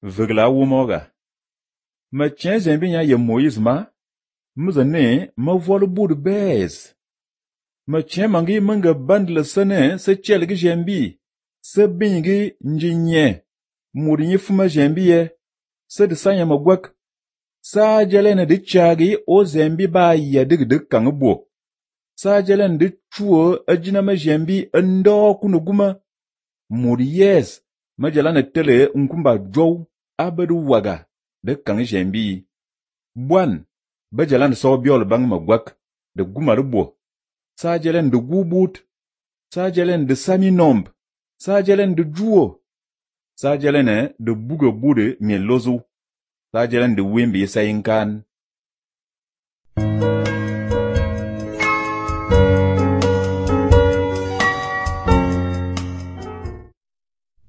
Vegla wumoga. Ma tien zembi nya ye Moïse ma, mzane ma vol bud bez. Ma tien mangi manga bandle sene se chelgi zembi, se bingi njinye, muri nyifuma zembi ye, se de sanya magwak. Sa jelene de chagi o zembi ba ya de kangbo. Sa jelene de chuo ajina ma zembi ndo kunuguma. Muri yes, ma jelane tele nkumba jow abadu waga de kang zembi. Buan, ba jelane so biol bang magwak de gumarubo. Sa jelene de gubut, sa jelene de sami nomb, sa jelene de juo, sa jelene de buga bude mielozu, sa jelene de wimbi sayinkan.